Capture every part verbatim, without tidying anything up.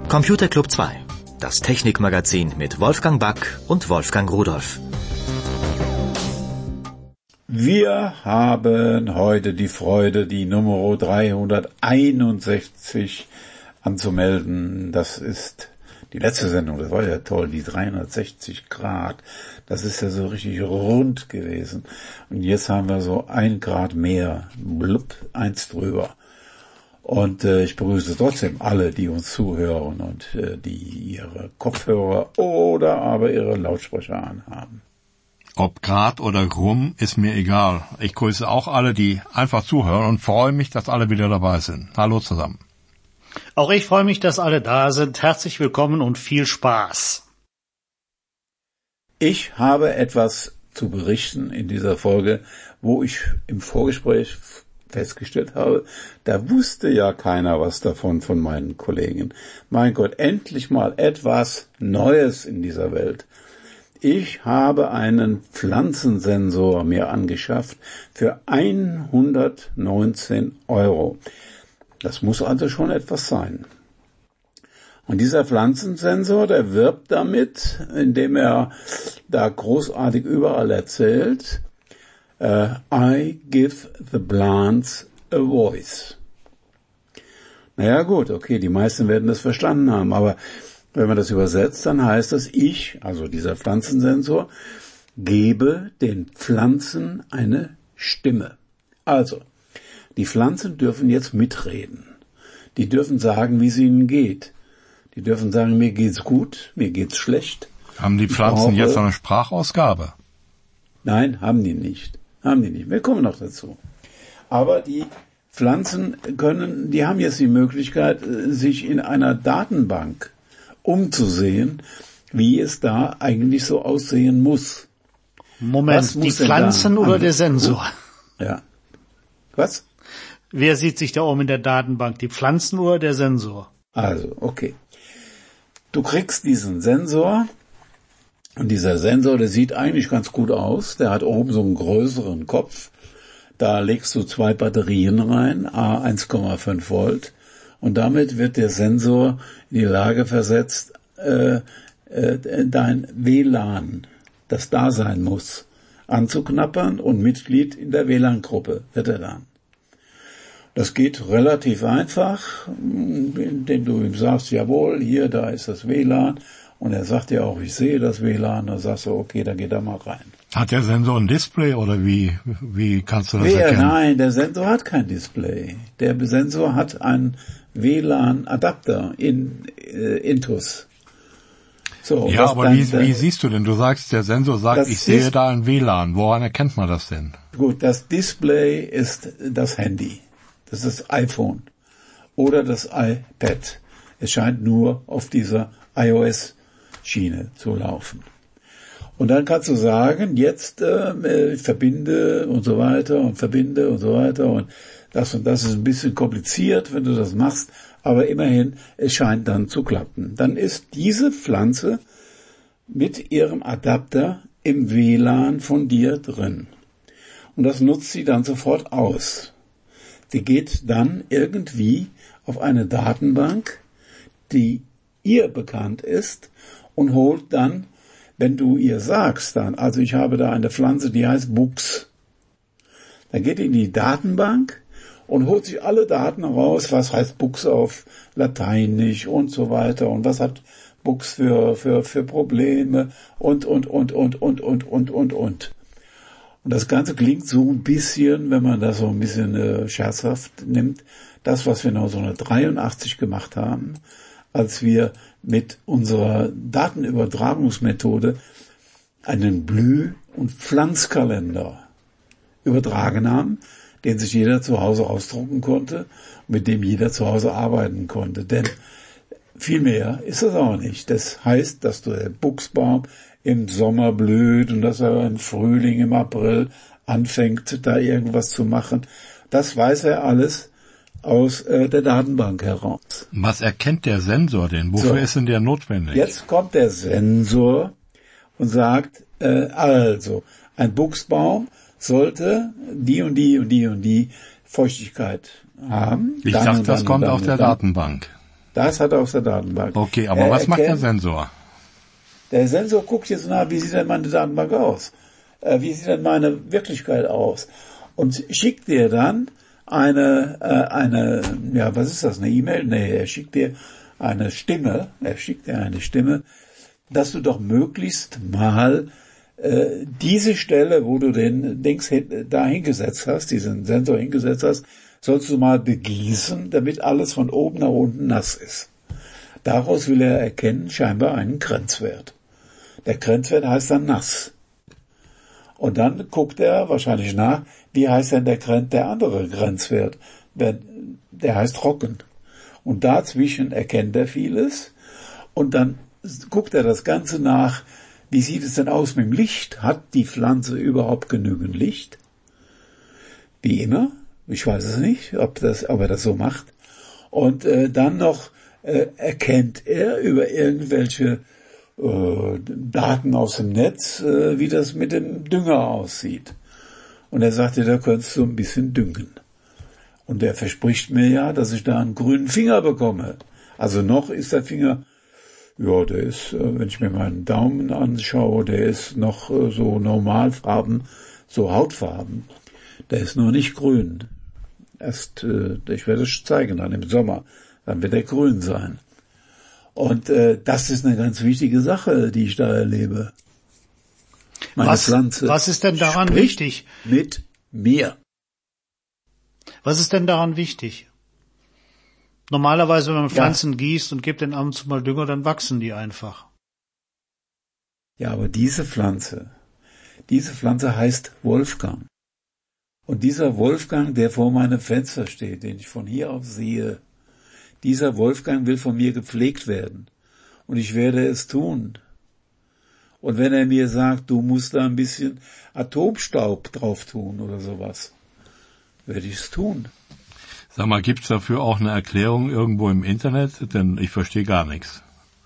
Computer Club zwei, das Technikmagazin mit Wolfgang Back und Wolfgang Rudolph. Wir haben heute die Freude, die Nummer dreihunderteinundsechzig anzumelden. Das ist die letzte Sendung, das war ja toll, die dreihundertsechzig Grad. Das ist ja so richtig rund gewesen. Und jetzt haben wir so ein Grad mehr, blub, eins drüber. Und äh, ich begrüße trotzdem alle, die uns zuhören und äh, die ihre Kopfhörer oder aber ihre Lautsprecher anhaben. Ob Grad oder Rum, ist mir egal. Ich grüße auch alle, die einfach zuhören und freue mich, dass alle wieder dabei sind. Hallo zusammen. Auch ich freue mich, dass alle da sind. Herzlich willkommen und viel Spaß. Ich habe etwas zu berichten in dieser Folge, wo ich im Vorgespräch festgestellt habe, da wusste ja keiner was davon von meinen Kollegen. Mein Gott, endlich mal etwas Neues in dieser Welt. Ich habe einen Pflanzensensor mir angeschafft für hundertneunzehn Euro. Das muss also schon etwas sein. Und dieser Pflanzensensor, der wirbt damit, indem er da großartig überall erzählt, Uh, I give the plants a voice. Naja gut, okay, die meisten werden das verstanden haben, aber wenn man das übersetzt, dann heißt das, ich, also dieser Pflanzensensor, gebe den Pflanzen eine Stimme. Also, die Pflanzen dürfen jetzt mitreden. Die dürfen sagen, wie es ihnen geht. Die dürfen sagen, mir geht's gut, mir geht's schlecht. Haben die Pflanzen brauche, jetzt eine Sprachausgabe? Nein, haben die nicht. Haben die nicht. Wir kommen noch dazu. Aber die Pflanzen können, die haben jetzt die Möglichkeit, sich in einer Datenbank umzusehen, wie es da eigentlich so aussehen muss. Moment, muss die Pflanzen oder der Sensor? Ja. Was? Wer sieht sich da um in der Datenbank? Die Pflanzen oder der Sensor? Also, okay. Du kriegst diesen Sensor. Und dieser Sensor, der sieht eigentlich ganz gut aus. Der hat oben so einen größeren Kopf. Da legst du zwei Batterien rein, a eins Komma fünf Volt. Und damit wird der Sensor in die Lage versetzt, äh, äh, dein W L A N, das da sein muss, anzuknappern und Mitglied in der W L A N-Gruppe wird er dann. Das geht relativ einfach, indem du ihm sagst, jawohl, hier, da ist das W L A N. Und er sagt dir auch, ich sehe das W L A N, dann sagst du, okay, dann geh da mal rein. Hat der Sensor ein Display oder wie, wie kannst du das Wer, erkennen? Nein, der Sensor hat kein Display. Der Sensor hat einen W L A N-Adapter in äh, Intus. So, ja, aber wie, dann, wie siehst du denn? Du sagst, der Sensor sagt, ich sehe Dis- da ein W L A N. Woran erkennt man das denn? Gut, das Display ist das Handy. Das ist das iPhone. Oder das iPad. Es scheint nur auf dieser iOS Schiene zu laufen. Und dann kannst du sagen, jetzt äh, verbinde und so weiter und verbinde und so weiter und das und das ist ein bisschen kompliziert, wenn du das machst, aber immerhin, es scheint dann zu klappen. Dann ist diese Pflanze mit ihrem Adapter im W L A N von dir drin. Und das nutzt sie dann sofort aus. Sie geht dann irgendwie auf eine Datenbank, die ihr bekannt ist, und holt dann, wenn du ihr sagst dann, also ich habe da eine Pflanze, die heißt Buchs. Dann geht ihr in die Datenbank und holt sich alle Daten raus, was heißt Buchs auf Lateinisch und so weiter und was hat Buchs für, für, für Probleme und, und, und, und, und, und, und, und, und. Und das Ganze klingt so ein bisschen, wenn man das so ein bisschen äh, scherzhaft nimmt, das, was wir neunzehnhundertdreiundachtzig gemacht haben, als wir mit unserer Datenübertragungsmethode einen Blüh- und Pflanzkalender übertragen haben, den sich jeder zu Hause ausdrucken konnte, mit dem jeder zu Hause arbeiten konnte. Denn viel mehr ist das auch nicht. Das heißt, dass der Buchsbaum im Sommer blüht und dass er im Frühling, im April anfängt, da irgendwas zu machen. Das weiß er alles aus äh, der Datenbank heraus. Was erkennt der Sensor denn? Wofür so, ist denn der notwendig? Jetzt kommt der Sensor und sagt, äh, also, ein Buchsbaum sollte die und die und die und die Feuchtigkeit haben. Ich dachte, das kommt auf der Datenbank. Das hat er aus der Datenbank. Okay, aber er was macht der erkennt, Sensor? Der Sensor guckt jetzt nach, wie sieht denn meine Datenbank aus? Äh, wie sieht denn meine Wirklichkeit aus? Und schickt dir dann eine, äh, eine, ja, was ist das, eine E-Mail? Nee, er schickt dir eine Stimme, er schickt dir eine Stimme, dass du doch möglichst mal äh, diese Stelle, wo du den Dings hin, da hingesetzt hast, diesen Sensor hingesetzt hast, sollst du mal begießen, damit alles von oben nach unten nass ist. Daraus will er erkennen, scheinbar einen Grenzwert. Der Grenzwert heißt dann nass. Und dann guckt er wahrscheinlich nach, wie heißt denn der, Gren- der andere Grenzwert? Der, der heißt trocken. Und dazwischen erkennt er vieles. Und dann guckt er das Ganze nach, wie sieht es denn aus mit dem Licht? Hat die Pflanze überhaupt genügend Licht? Wie immer. Ich weiß es nicht, ob, das, ob er das so macht. Und äh, dann noch äh, erkennt er über irgendwelche äh, Daten aus dem Netz, äh, wie das mit dem Dünger aussieht. Und er sagte, da könntest du ein bisschen düngen. Und er verspricht mir ja, dass ich da einen grünen Finger bekomme. Also noch ist der Finger, ja, der ist, äh, wenn ich mir meinen Daumen anschaue, der ist noch äh, so Normalfarben, so Hautfarben. Der ist noch nicht grün. Erst, äh, ich werde es zeigen dann im Sommer, dann wird er grün sein. Und äh, das ist eine ganz wichtige Sache, die ich da erlebe. Meine was, Pflanze was ist denn daran spricht wichtig? Mit mir. Was ist denn daran wichtig? Normalerweise, wenn man Pflanzen ja. gießt und gibt den ab und zu mal Dünger, dann wachsen die einfach. Ja, aber diese Pflanze, diese Pflanze heißt Wolfgang. Und dieser Wolfgang, der vor meinem Fenster steht, den ich von hier aus sehe, dieser Wolfgang will von mir gepflegt werden. Und ich werde es tun. Und wenn er mir sagt, du musst da ein bisschen Atomstaub drauf tun oder sowas, werde ich es tun. Sag mal, gibt's dafür auch eine Erklärung irgendwo im Internet? Denn ich verstehe gar nichts.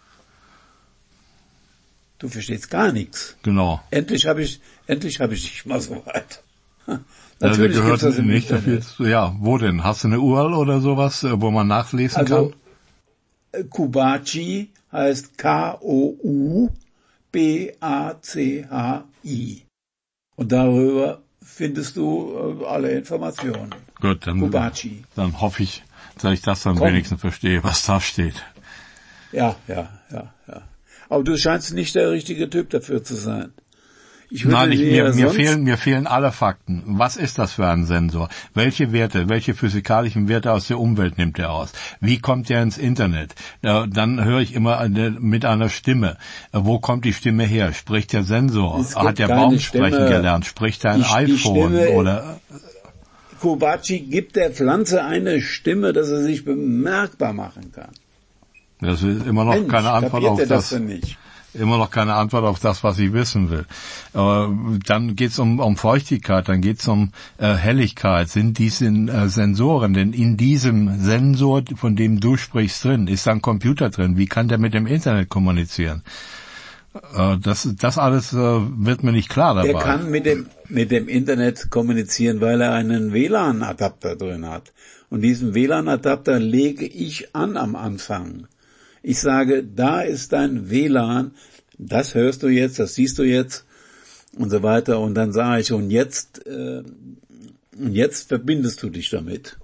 Du verstehst gar nichts. Genau. Endlich habe ich, endlich habe ich dich mal so weit. Natürlich gehört das nicht dafür. Ja, wo denn? Hast du eine U R L oder sowas, wo man nachlesen also, kann? Kubaci heißt K O U B A C H I. Und darüber findest du äh, alle Informationen. Gut, dann, Kubaci. Dann hoffe ich, dass ich das dann Komm. wenigstens verstehe, was da steht. Ja, ja, ja, ja. Aber du scheinst nicht der richtige Typ dafür zu sein. Ich würde Nein, ich, mir, mir, sonst fehlen, mir fehlen alle Fakten. Was ist das für ein Sensor? Welche Werte, welche physikalischen Werte aus der Umwelt nimmt er aus? Wie kommt er ins Internet? Äh, dann höre ich immer eine, mit einer Stimme. Äh, wo kommt die Stimme her? Spricht der Sensor? Hat der Baum Stimme. sprechen gelernt? Spricht er ein die, iPhone? Die Stimme, oder? Kubaci gibt der Pflanze eine Stimme, dass er sich bemerkbar machen kann. Das ist immer noch Mensch, keine Antwort auf das. das. das nicht? Immer noch keine Antwort auf das, was ich wissen will. Aber dann geht's um, um Feuchtigkeit, dann geht's um äh, Helligkeit. Sind diese äh, Sensoren denn in diesem Sensor, von dem du sprichst, drin? Ist da ein Computer drin? Wie kann der mit dem Internet kommunizieren? Äh, das, das alles äh, wird mir nicht klar dabei. Er kann mit dem, mit dem Internet kommunizieren, weil er einen W L A N-Adapter drin hat. Und diesen W L A N-Adapter lege ich an am Anfang. Ich sage, da ist dein W L A N, das hörst du jetzt, das siehst du jetzt und so weiter. Und dann sage ich, und jetzt, äh, jetzt verbindest du dich damit.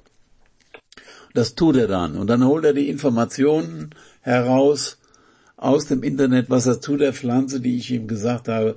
Das tut er dann. Und dann holt er die Informationen heraus aus dem Internet, was er zu der Pflanze, die ich ihm gesagt habe,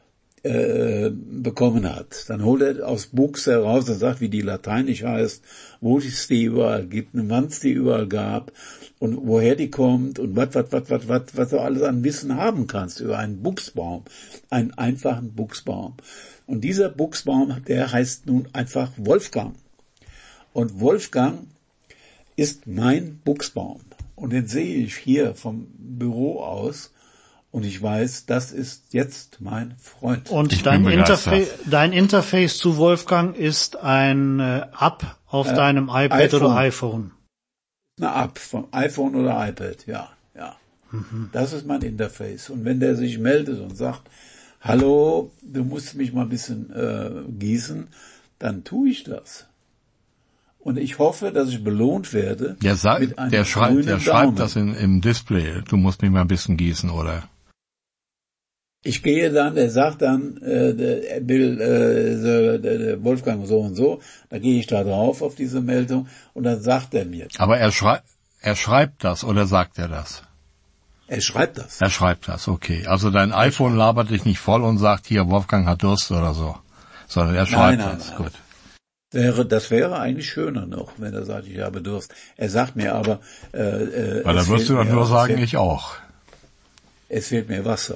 äh, bekommen hat. Dann holt er aus Books heraus und sagt, wie die lateinisch heißt, wo es die überall gibt und wann es die überall gab und woher die kommt und was, was, was, was, was, was du alles an Wissen haben kannst über einen Buchsbaum, einen einfachen Buchsbaum. Und dieser Buchsbaum, der heißt nun einfach Wolfgang. Und Wolfgang ist mein Buchsbaum. Und den sehe ich hier vom Büro aus. Und ich weiß, das ist jetzt mein Freund. Und dein Interface, dein Interface zu Wolfgang ist ein äh, App auf äh, deinem iPad iPhone. Oder iPhone? Eine App vom iPhone oder iPad, ja, ja. Mhm. Das ist mein Interface. Und wenn der sich meldet und sagt, hallo, du musst mich mal ein bisschen äh, gießen, dann tue ich das. Und ich hoffe, dass ich belohnt werde. Der, sa- mit einem der, schrei- grünen der Daumen. schreibt das in, im Display. Du musst mich mal ein bisschen gießen, oder? Ich gehe dann, er sagt dann, äh, der, er will äh, der, der Wolfgang so und so, da gehe ich da drauf auf diese Meldung und dann sagt er mir. Aber er, schrei- er schreibt das oder sagt er das? Er schreibt das. Er schreibt das, okay. Also dein iPhone labert dich nicht voll und sagt, hier, Wolfgang hat Durst oder so. Sondern er schreibt Nein, nein, das, nein. gut. Wäre, das wäre eigentlich schöner noch, wenn er sagt, ich habe Durst. Er sagt mir aber, äh, äh, Weil es dann wirst du fehlt doch mir- nur es sagen, fehlt- ich auch. Es fehlt mir Wasser.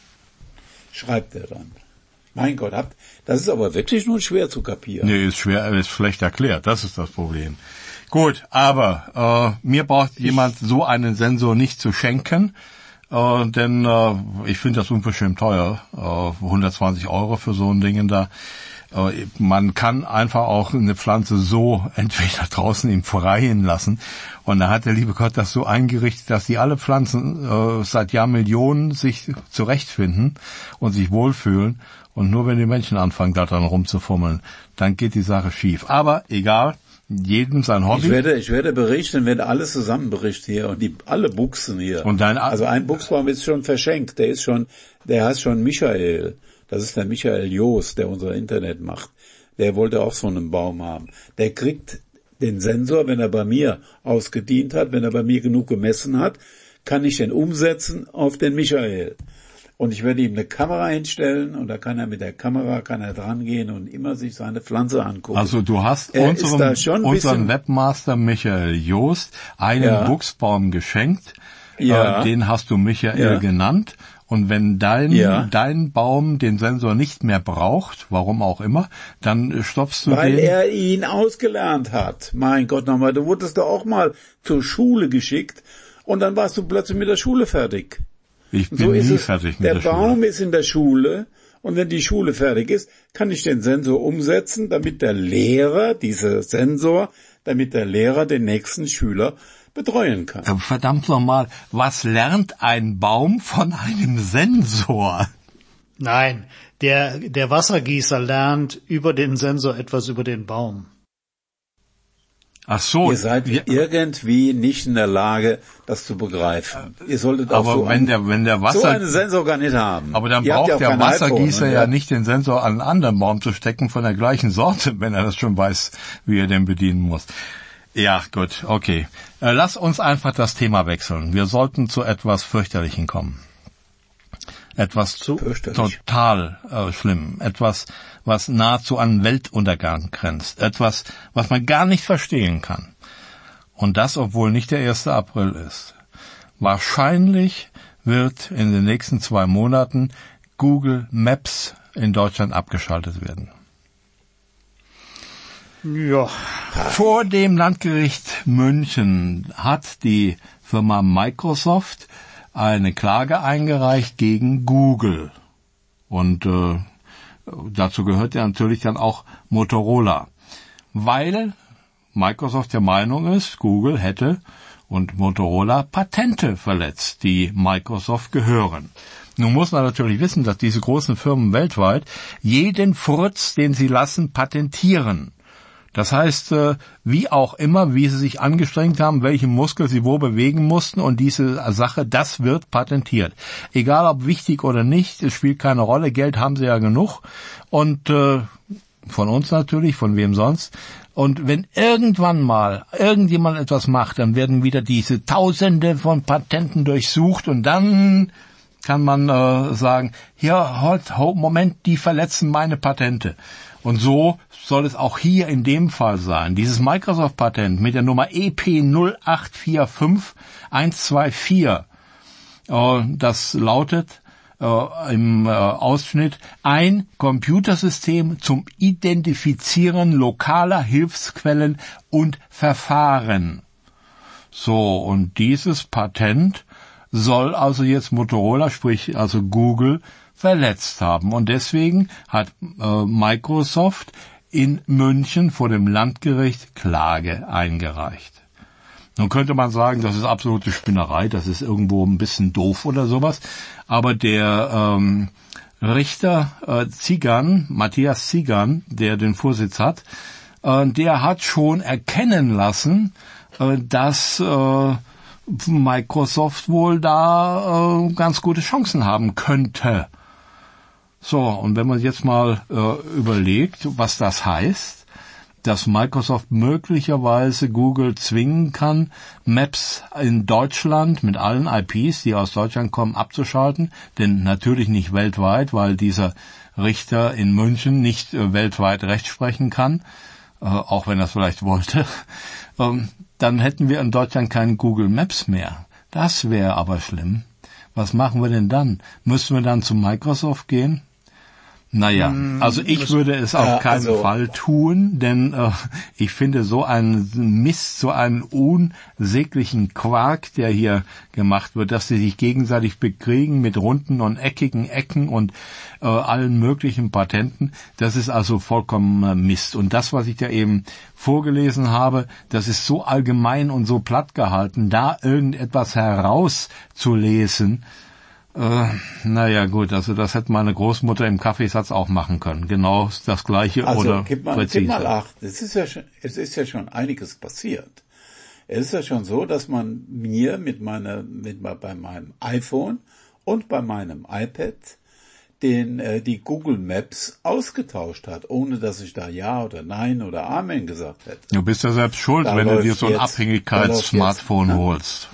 Schreibt er dann. Mein Gott, habt, das ist aber wirklich nur schwer zu kapieren. Nee, ist schwer, ist schlecht erklärt, das ist das Problem. Gut, aber äh, mir braucht jemand so einen Sensor nicht zu schenken, äh, denn äh, ich finde das unverschämt teuer, äh, hundertzwanzig Euro für so ein Ding da. Äh, man kann einfach auch eine Pflanze so entweder draußen im Freien lassen und da hat der liebe Gott das so eingerichtet, dass die alle Pflanzen äh, seit Jahrmillionen sich zurechtfinden und sich wohlfühlen. Und nur wenn die Menschen anfangen, da dran rumzufummeln, dann geht die Sache schief. Aber egal, jedem sein Hobby. Ich werde, ich werde berichten, wenn alles zusammen berichtet hier und die, alle Buchsen hier. Und dein A- also ein Buchsbaum ist schon verschenkt, der ist schon, der heißt schon Michael. Das ist der Michael Jost, der unser Internet macht. Der wollte auch so einen Baum haben. Der kriegt den Sensor, wenn er bei mir ausgedient hat, wenn er bei mir genug gemessen hat, kann ich den umsetzen auf den Michael. Und ich werde ihm eine Kamera hinstellen und da kann er mit der Kamera, kann er dran gehen und immer sich seine Pflanze angucken. Also du hast Er ist unserem, da schon ein unseren bisschen- Webmaster Michael Jost einen Ja. Buchsbaum geschenkt. Ja. Äh, den hast du Michael Ja. genannt. Und wenn dein, Ja. dein Baum den Sensor nicht mehr braucht, warum auch immer, dann stopfst du Weil den. er ihn ausgelernt hat. Mein Gott nochmal, du wurdest doch auch mal zur Schule geschickt und dann warst du plötzlich mit der Schule fertig. Ich bin So ist nie es. fertig mit der der Schule. Baum ist in der Schule und wenn die Schule fertig ist, kann ich den Sensor umsetzen, damit der Lehrer, dieser Sensor, damit der Lehrer den nächsten Schüler betreuen kann. Äh, Verdammt nochmal, was lernt ein Baum von einem Sensor? Nein, der, der Wassergießer lernt über den Sensor etwas über den Baum. Ach so. Ihr seid ja, irgendwie nicht in der Lage, das zu begreifen. Ihr solltet auch aber so wenn einen, der, wenn der so Wasser, einen Sensor gar nicht haben. aber dann Ihr habt braucht ja auch der kein Wassergießer iPhone, ja ne? nicht den Sensor an einen anderen Baum zu stecken von der gleichen Sorte, wenn er das schon weiß, wie er den bedienen muss. Ja, gut, okay. Äh, lass uns einfach das Thema wechseln. Wir sollten zu etwas Fürchterlichem kommen. Etwas zu Fürchterlich. total äh, schlimm. Etwas, was nahezu an Weltuntergang grenzt. Etwas, was man gar nicht verstehen kann. Und das, obwohl nicht der erste April ist. Wahrscheinlich wird in den nächsten zwei Monaten Google Maps in Deutschland abgeschaltet werden. Ja, Vor dem Landgericht München hat die Firma Microsoft eine Klage eingereicht gegen Google. Und äh, dazu gehört ja natürlich dann auch Motorola. Weil Microsoft der Meinung ist, Google hätte und Motorola Patente verletzt, die Microsoft gehören. Nun muss man natürlich wissen, dass diese großen Firmen weltweit jeden Furz, den sie lassen, patentieren. Das heißt, wie auch immer, wie sie sich angestrengt haben, welchen Muskel sie wo bewegen mussten und diese Sache, das wird patentiert. Egal ob wichtig oder nicht, es spielt keine Rolle, Geld haben sie ja genug und äh, von uns natürlich, von wem sonst. Und wenn irgendwann mal irgendjemand etwas macht, dann werden wieder diese Tausende von Patenten durchsucht und dann kann man äh, sagen, hier, halt, Moment, die verletzen meine Patente. Und so soll es auch hier in dem Fall sein. Dieses Microsoft-Patent mit der Nummer E P null acht vier fünf eins zwei vier, äh, das lautet äh, im äh, Ausschnitt ein Computersystem zum Identifizieren lokaler Hilfsquellen und Verfahren. So, und dieses Patent soll also jetzt Motorola, sprich also Google, verletzt haben. Und deswegen hat äh, Microsoft in München vor dem Landgericht Klage eingereicht. Nun könnte man sagen, das ist absolute Spinnerei, das ist irgendwo ein bisschen doof oder sowas. Aber der ähm, Richter äh, Zigan, Matthias Zigan, der den Vorsitz hat, äh, der hat schon erkennen lassen, äh, dass äh, Microsoft wohl da äh, ganz gute Chancen haben könnte. So, und wenn man jetzt mal äh, überlegt, was das heißt, dass Microsoft möglicherweise Google zwingen kann, Maps in Deutschland mit allen I Ps, die aus Deutschland kommen, abzuschalten, denn natürlich nicht weltweit, weil dieser Richter in München nicht äh, weltweit Recht sprechen kann, äh, auch wenn er es vielleicht wollte, ähm, dann hätten wir in Deutschland kein Google Maps mehr. Das wäre aber schlimm. Was machen wir denn dann? Müssen wir dann zu Microsoft gehen? Naja, also ich würde es auf keinen also, Fall tun, denn äh, ich finde so einen Mist, so einen unsäglichen Quark, der hier gemacht wird, dass sie sich gegenseitig bekriegen mit runden und eckigen Ecken und äh, allen möglichen Patenten, das ist also vollkommen äh, Mist. Und das, was ich da eben vorgelesen habe, das ist so allgemein und so platt gehalten, da irgendetwas herauszulesen. Äh, naja, gut, also das hätte meine Großmutter im Kaffeesatz auch machen können. Genau das Gleiche also, oder gib mal, präzise. Gib mal acht. Es ist ja schon, es ist ja schon einiges passiert. Es ist ja schon so, dass man mir mit meiner, mit bei meinem iPhone und bei meinem iPad den, äh, die Google Maps ausgetauscht hat, ohne dass ich da Ja oder Nein oder Amen gesagt hätte. Du bist ja selbst schuld, da wenn du dir so ein Abhängigkeits-Smartphone holst.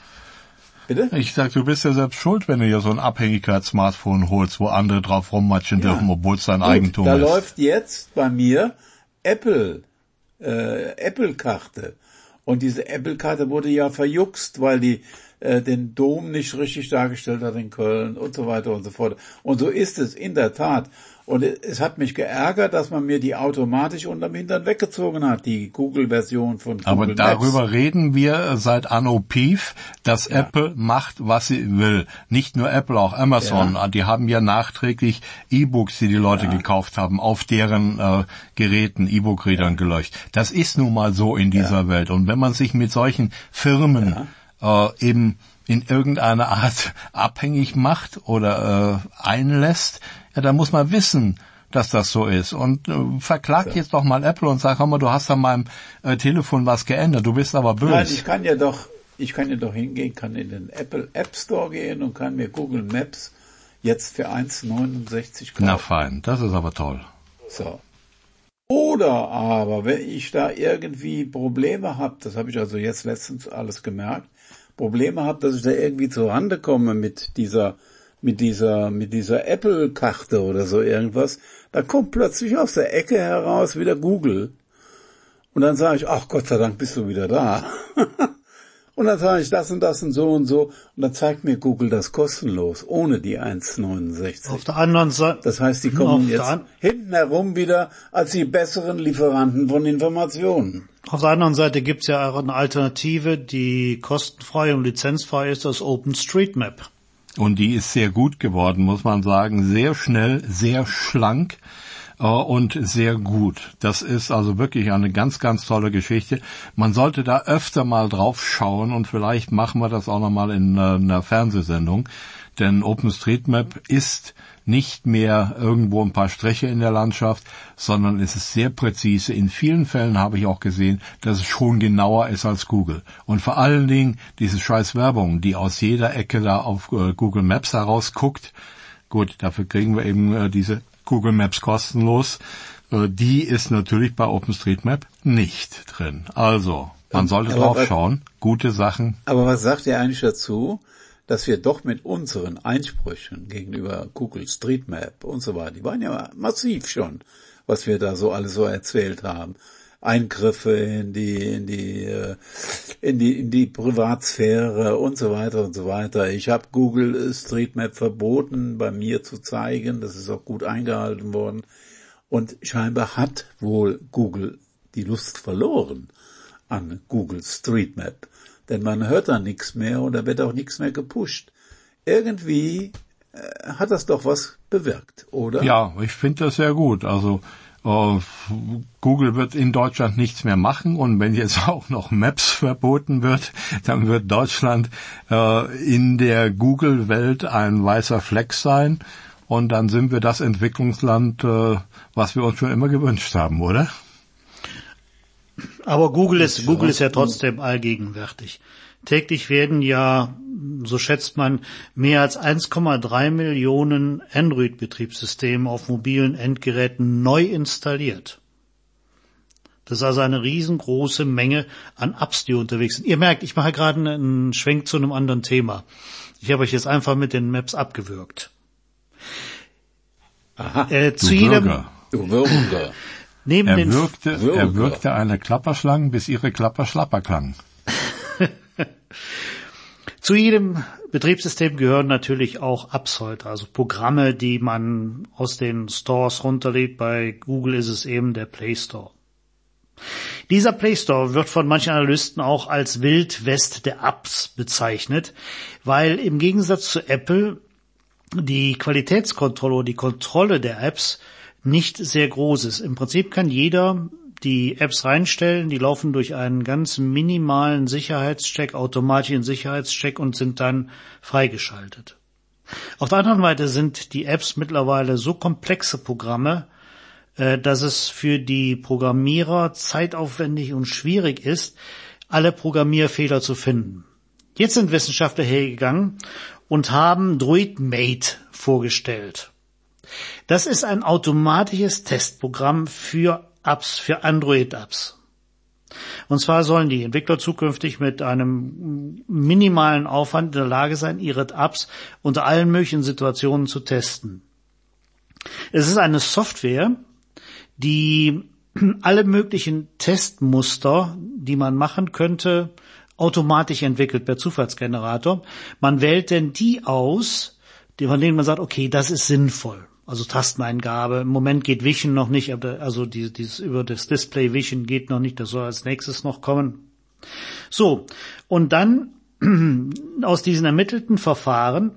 Bitte? Ich sag, du bist ja selbst schuld, wenn du dir so ein Abhängigkeits-Smartphone holst, wo andere drauf rummatschen ja. dürfen, obwohl es dein Gut, Eigentum da ist. Da läuft jetzt bei mir Apple, äh, Apple-Karte. Und diese Apple-Karte wurde ja verjuckst, weil die äh, den Dom nicht richtig dargestellt hat in Köln und so weiter und so fort. Und so ist es in der Tat. Und es hat mich geärgert, dass man mir die automatisch unterm Hintern weggezogen hat, die Google-Version von Google Aber Maps. darüber reden wir seit Anno Pief, dass ja. Apple macht, was sie will. Nicht nur Apple, auch Amazon. Ja. Die haben ja nachträglich E-Books, die die Leute ja. gekauft haben, auf deren äh, Geräten, E-Book-Readern ja. gelöscht. Das ist nun mal so in dieser ja. Welt. Und wenn man sich mit solchen Firmen ja. äh, eben in irgendeiner Art abhängig macht oder äh, einlässt, ja, da muss man wissen, dass das so ist. Und äh, verklag ja. jetzt doch mal Apple und sag, hör mal, du hast an meinem äh, Telefon was geändert, du bist aber böse. Nein, ich kann ja doch, ich kann ja doch hingehen, kann in den Apple App Store gehen und kann mir Google Maps jetzt für eins neunundsechzig kaufen. Na fein, das ist aber toll. So. Oder aber, wenn ich da irgendwie Probleme habe, das habe ich also jetzt letztens alles gemerkt, Probleme habe, dass ich da irgendwie zur Rande komme mit dieser, mit dieser, mit dieser Apple-Karte oder so irgendwas, da kommt plötzlich aus der Ecke heraus wieder Google. Und dann sage ich, ach Gott sei Dank bist du wieder da. Und dann sage ich das und das und so und so. Und dann zeigt mir Google das kostenlos, ohne die eins neunundsechzig. Auf der anderen Seite. Das heißt, die kommen jetzt hinten herum wieder als die besseren Lieferanten von Informationen. Auf der anderen Seite gibt's ja auch eine Alternative, die kostenfrei und lizenzfrei ist, das OpenStreetMap. Und die ist sehr gut geworden, muss man sagen. Sehr schnell, sehr schlank äh, und sehr gut. Das ist also wirklich eine ganz, ganz tolle Geschichte. Man sollte da öfter mal drauf schauen und vielleicht machen wir das auch nochmal in äh, einer Fernsehsendung. Denn OpenStreetMap ist nicht mehr irgendwo ein paar Striche in der Landschaft, sondern es ist sehr präzise. In vielen Fällen habe ich auch gesehen, dass es schon genauer ist als Google. Und vor allen Dingen diese scheiß Werbung, die aus jeder Ecke da auf äh, Google Maps herausguckt. Gut, dafür kriegen wir eben äh, diese Google Maps kostenlos. Äh, die ist natürlich bei OpenStreetMap nicht drin. Also, man sollte aber drauf schauen. Gute Sachen. Aber was sagt ihr eigentlich dazu, dass wir doch mit unseren Einsprüchen gegenüber Google Street Map und so weiter, die waren ja massiv schon, was wir da so alles so erzählt haben. Eingriffe in die, in die, in die, in die Privatsphäre und so weiter und so weiter. Ich habe Google Street Map verboten, bei mir zu zeigen. Das ist auch gut eingehalten worden. Und scheinbar hat wohl Google die Lust verloren an Google Street Map. Denn man hört da nichts mehr und da wird auch nichts mehr gepusht. Irgendwie äh, hat das doch was bewirkt, oder? Ja, ich finde das sehr gut. Also äh, Google wird in Deutschland nichts mehr machen und wenn jetzt auch noch Maps verboten wird, dann wird Deutschland äh, in der Google-Welt ein weißer Fleck sein und dann sind wir das Entwicklungsland, äh, was wir uns schon immer gewünscht haben, oder? Aber Google ist, Google ist ja trotzdem allgegenwärtig. Täglich werden ja, so schätzt man, mehr als eins Komma drei Millionen Android-Betriebssysteme auf mobilen Endgeräten neu installiert. Das ist also eine riesengroße Menge an Apps, die unterwegs sind. Ihr merkt, ich mache gerade einen Schwenk zu einem anderen Thema. Ich habe euch jetzt einfach mit den Maps abgewürgt. Aha, äh, zu du jedem, Bürger. du Würger. neben Er den wirkte, er Würger. wirkte eine Klapperschlange, bis ihre Klapper schlapper klang. Zu jedem Betriebssystem gehören natürlich auch Apps heute, also Programme, die man aus den Stores runterlädt. Bei Google ist es eben der Play Store. Dieser Play Store wird von manchen Analysten auch als Wildwest der Apps bezeichnet, weil im Gegensatz zu Apple die Qualitätskontrolle oder die Kontrolle der Apps nicht sehr groß ist. Im Prinzip kann jeder die Apps reinstellen, die laufen durch einen ganz minimalen Sicherheitscheck, automatischen Sicherheitscheck und sind dann freigeschaltet. Auf der anderen Seite sind die Apps mittlerweile so komplexe Programme, dass es für die Programmierer zeitaufwendig und schwierig ist, alle Programmierfehler zu finden. Jetzt sind Wissenschaftler hergegangen und haben DroidMate vorgestellt. Das ist ein automatisches Testprogramm für Apps, für Android-Apps. Und zwar sollen die Entwickler zukünftig mit einem minimalen Aufwand in der Lage sein, ihre Apps unter allen möglichen Situationen zu testen. Es ist eine Software, die alle möglichen Testmuster, die man machen könnte, automatisch entwickelt per Zufallsgenerator. Man wählt denn die aus, von denen man sagt, okay, das ist sinnvoll. Also Tasteneingabe. Im Moment geht Vision noch nicht, also dieses über das Display Vision geht noch nicht, das soll als nächstes noch kommen. So, und dann aus diesen ermittelten Verfahren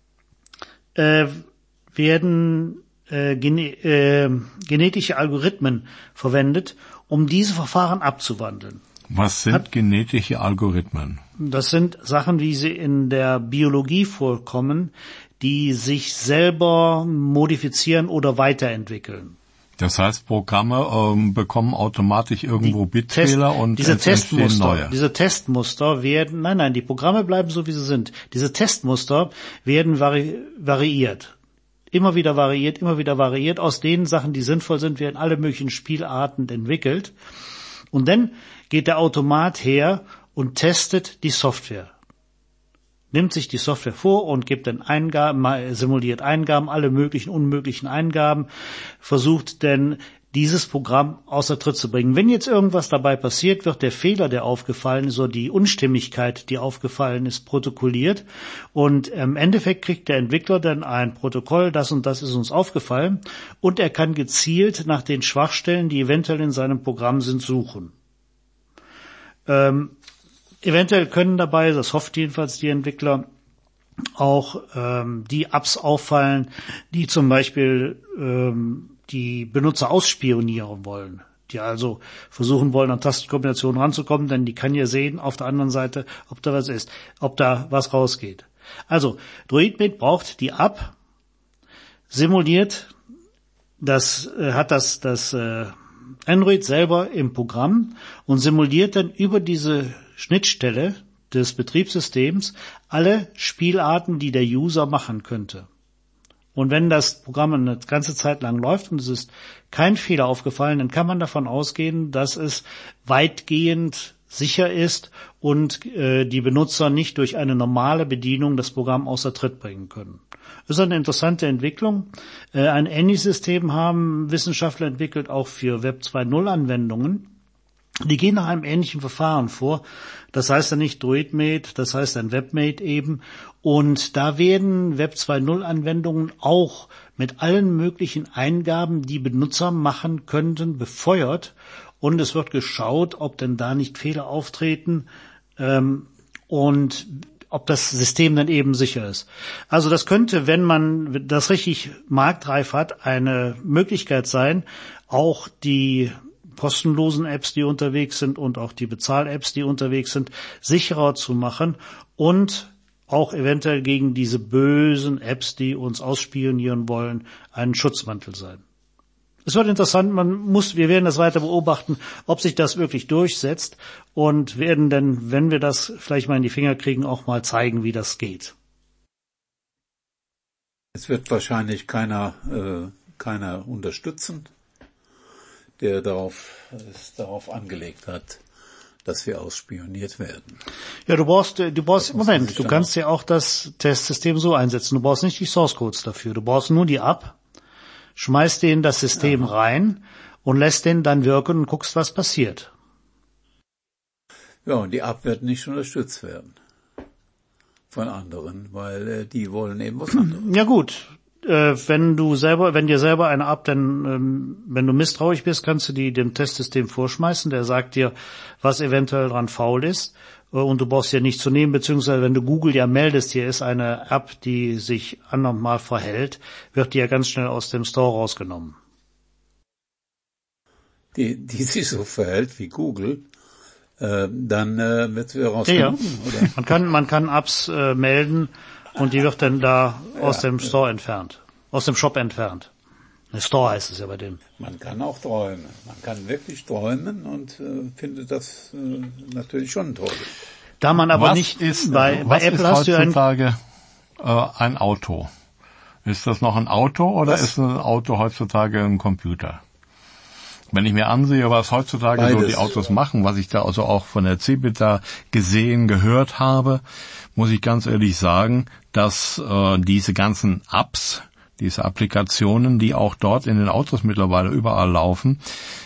äh, werden äh, gene, äh, genetische Algorithmen verwendet, um diese Verfahren abzuwandeln. Was sind Hat, genetische Algorithmen? Das sind Sachen, wie sie in der Biologie vorkommen, die sich selber modifizieren oder weiterentwickeln. Das heißt, Programme ähm, bekommen automatisch irgendwo Die Bitfehler Test, und diese es entstehen Testmuster, neue. diese Testmuster werden, nein, nein, die Programme bleiben so, wie sie sind. Diese Testmuster werden vari, variiert. Immer wieder variiert, immer wieder variiert. Aus den Sachen, die sinnvoll sind, werden alle möglichen Spielarten entwickelt. Und dann geht der Automat her und testet die Software. Nimmt sich die Software vor und gibt dann Eingaben, simuliert Eingaben, alle möglichen, unmöglichen Eingaben, versucht dann dieses Programm außer Tritt zu bringen. Wenn jetzt irgendwas dabei passiert, wird der Fehler, der aufgefallen ist, oder die Unstimmigkeit, die aufgefallen ist, protokolliert. Und im Endeffekt kriegt der Entwickler dann ein Protokoll, das und das ist uns aufgefallen. Und er kann gezielt nach den Schwachstellen, die eventuell in seinem Programm sind, suchen. Ähm, eventuell können dabei, das hofft jedenfalls die Entwickler, auch ähm, die Apps auffallen, die zum Beispiel ähm, die Benutzer ausspionieren wollen, die also versuchen wollen, an Tastenkombinationen ranzukommen, denn die kann ja sehen auf der anderen Seite, ob da was ist, ob da was rausgeht. Also, DroidMate braucht die App, simuliert, das äh, hat das das äh, Android selber im Programm und simuliert dann über diese Schnittstelle des Betriebssystems alle Spielarten, die der User machen könnte. Und wenn das Programm eine ganze Zeit lang läuft und es ist kein Fehler aufgefallen, dann kann man davon ausgehen, dass es weitgehend sicher ist und äh, die Benutzer nicht durch eine normale Bedienung das Programm außer Tritt bringen können. Das ist eine interessante Entwicklung. Äh, ein ähnliches System haben Wissenschaftler entwickelt, auch für Web zwei Punkt null Anwendungen. Die gehen nach einem ähnlichen Verfahren vor. Das heißt dann nicht DroidMate, das heißt dann WebMate eben. Und da werden Web zwei Punkt null Anwendungen auch mit allen möglichen Eingaben, die Benutzer machen könnten, befeuert. Und es wird geschaut, ob denn da nicht Fehler auftreten ähm, und ob das System dann eben sicher ist. Also das könnte, wenn man das richtig marktreif hat, eine Möglichkeit sein, auch die kostenlosen Apps, die unterwegs sind und auch die Bezahl-Apps, die unterwegs sind, sicherer zu machen und auch eventuell gegen diese bösen Apps, die uns ausspionieren wollen, einen Schutzmantel sein. Es wird interessant, man muss, wir werden das weiter beobachten, ob sich das wirklich durchsetzt und werden dann, wenn wir das vielleicht mal in die Finger kriegen, auch mal zeigen, wie das geht. Es wird wahrscheinlich keiner, äh, keiner unterstützen, der darauf, es darauf angelegt hat, dass wir ausspioniert werden. Ja, du brauchst, du brauchst, Moment, du kannst ja auch das Testsystem so einsetzen. Du brauchst nicht die Source Codes dafür. Du brauchst nur die App, schmeißt den in das System ja. rein und lässt den dann wirken und guckst, was passiert. Ja, und die App wird nicht unterstützt werden von anderen, weil äh, die wollen eben was anderes. Ja gut, äh, wenn du selber, wenn dir selber eine App, dann, ähm, wenn du misstrauisch bist, kannst du die dem Testsystem vorschmeißen. Der sagt dir, was eventuell dran faul ist. Und du brauchst ja nicht zu nehmen, beziehungsweise wenn du Google ja meldest, hier ist eine App, die sich anormal verhält, wird die ja ganz schnell aus dem Store rausgenommen. Die, die sich so verhält wie Google, äh, dann äh, wird sie rausgenommen, ja, ja. oder? Man kann, man kann Apps äh, melden und die wird dann da ja, aus dem Store ja. entfernt, aus dem Shop entfernt. Der Store heißt es ja bei dem. Man kann auch träumen. Man kann wirklich träumen und äh, findet das äh, natürlich schon toll. Da man aber was nicht ist, bei, was bei Apple ist hast du ein heutzutage äh, ein Auto. Ist das noch ein Auto oder was? Ist ein Auto heutzutage ein Computer? Wenn ich mir ansehe, was heutzutage Beides. so die Autos machen, was ich da also auch von der Cebit da gesehen, gehört habe, muss ich ganz ehrlich sagen, dass äh, diese ganzen Apps, diese Applikationen, die auch dort in den Autos mittlerweile überall laufen,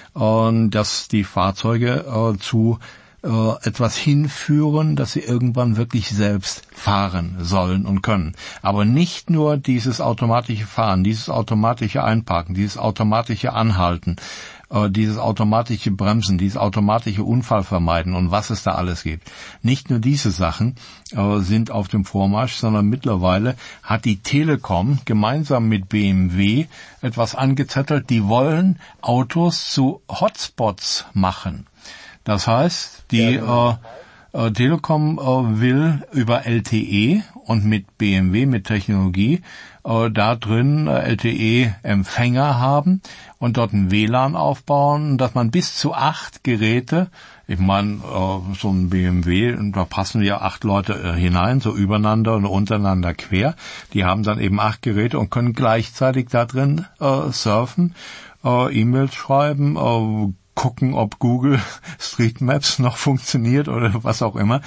und dass die Fahrzeuge äh, zu äh, etwas hinführen, dass sie irgendwann wirklich selbst fahren sollen und können. Aber nicht nur dieses automatische Fahren, dieses automatische Einparken, dieses automatische Anhalten, äh, dieses automatische Bremsen, dieses automatische Unfall vermeiden und was es da alles gibt. Nicht nur diese Sachen äh, sind auf dem Vormarsch, sondern mittlerweile hat die Telekom gemeinsam mit B M W etwas angezettelt, die wollen Autos zu Hotspots machen. Das heißt, die ja, äh, äh, Telekom äh, will über L T E und mit B M W, mit Technologie, äh, da drin äh, L T E-Empfänger haben und dort ein W L A N aufbauen, dass man bis zu acht Geräte, ich meine, äh, so ein B M W, da passen ja acht Leute äh, hinein, so übereinander und untereinander quer, die haben dann eben acht Geräte und können gleichzeitig da drin äh, surfen, äh, E-Mails schreiben, äh, gucken, ob Google Street Maps noch funktioniert oder was auch immer.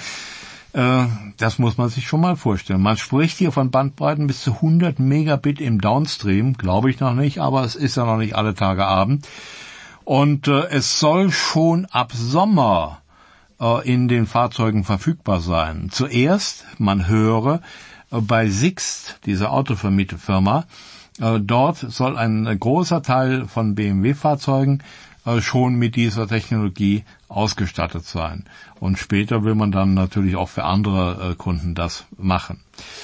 Äh, das muss man sich schon mal vorstellen. Man spricht hier von Bandbreiten bis zu hundert Megabit im Downstream, glaube ich noch nicht, aber es ist ja noch nicht alle Tage Abend. Und äh, es soll schon ab Sommer äh, in den Fahrzeugen verfügbar sein. Zuerst, man höre, äh, bei Sixt, dieser Autovermietefirma, äh, dort soll ein großer Teil von B M W-Fahrzeugen schon mit dieser Technologie ausgestattet sein. Und später will man dann natürlich auch für andere äh, Kunden das machen.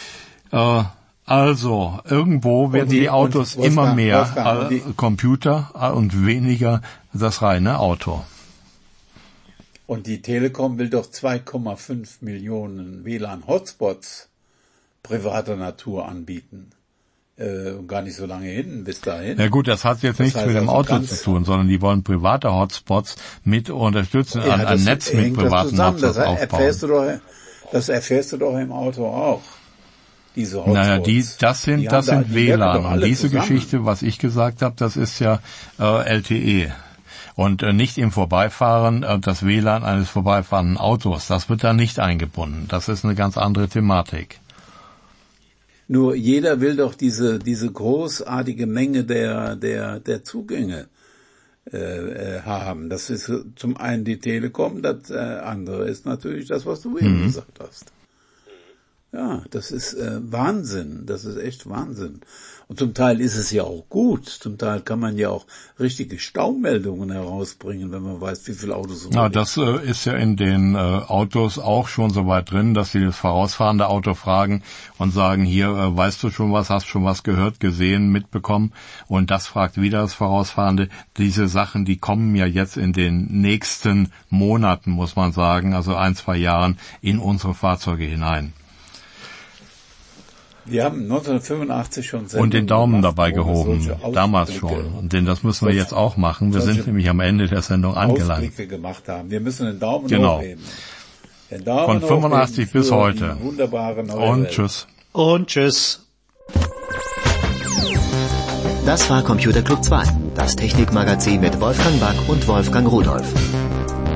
Äh, also, irgendwo werden die, die Autos Wolfgang, immer mehr Wolfgang, äh, Computer äh, und weniger das reine Auto. Und die Telekom will doch zwei Komma fünf Millionen W L A N-Hotspots privater Natur anbieten. Äh, gar nicht so lange hin, bis dahin. Ja gut, das hat jetzt das nichts mit dem also Auto zu tun, sondern die wollen private Hotspots mit unterstützen, ja, ein, ein Netz mit privaten Hotspots das aufbauen. Erfährst du doch, das erfährst du doch im Auto auch, diese Hotspots. Naja, die, das sind, die das sind da, W L A N. Und diese zusammen. Geschichte, was ich gesagt habe, das ist ja äh, L T E. Und äh, nicht im Vorbeifahren, äh, das W L A N eines vorbeifahrenden Autos, das wird da nicht eingebunden. Das ist eine ganz andere Thematik. Nur jeder will doch diese diese großartige Menge der der der Zugänge äh, haben. Das ist zum einen die Telekom, das äh, andere ist natürlich das, was du eben mhm. gesagt hast. Ja, das ist äh, Wahnsinn. Das ist echt Wahnsinn. Und zum Teil ist es ja auch gut. Zum Teil kann man ja auch richtige Staumeldungen herausbringen, wenn man weiß, wie viele Autos es Ja, das äh, ist ja in den äh, Autos auch schon so weit drin, dass sie das vorausfahrende Auto fragen und sagen, hier, äh, weißt du schon was, hast schon was gehört, gesehen, mitbekommen? Und das fragt wieder das vorausfahrende. Diese Sachen, die kommen ja jetzt in den nächsten Monaten, muss man sagen, also ein, zwei Jahren, in unsere Fahrzeuge hinein. Wir haben neunzehnhundertfünfundachtzig schon Sendungen und den Daumen gemacht, dabei wo wir gehoben, solche damals Ausblicke- schon. Denn das müssen wir jetzt auch machen. Wir sind solche nämlich am Ende der Sendung angelangt. Ausblicke gemacht haben. Wir müssen den Daumen Genau. hochheben. Den Daumen Von fünfundachtzig hochheben bis für heute. die wunderbare neue Und Welt. tschüss. Und tschüss. Das war Computer Club zwei, das Technikmagazin mit Wolfgang Back und Wolfgang Rudolph.